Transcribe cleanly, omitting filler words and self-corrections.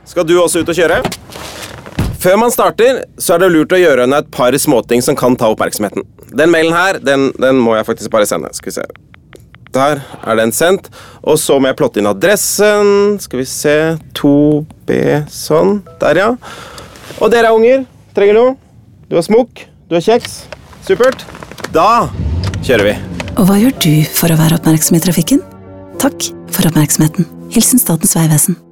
Skal du også ut og kjøre? Før man starter, så det lurt å gjøre et par småting som kan ta oppmerksomheten. Den mailen her, den må jeg faktisk bare sende. Skal vi se. Der den sendt. Og så må jeg plotte inn adressen. Skal vi se. 2B, sånn. Der, ja. Og dere unger, trenger noe? Du har smokk, du har kjeks. Supert. Da kjører vi. Og hva gjør du for å være oppmerksom i trafikken? Takk for oppmerksomheten. Hilsen Statens Vegvesen.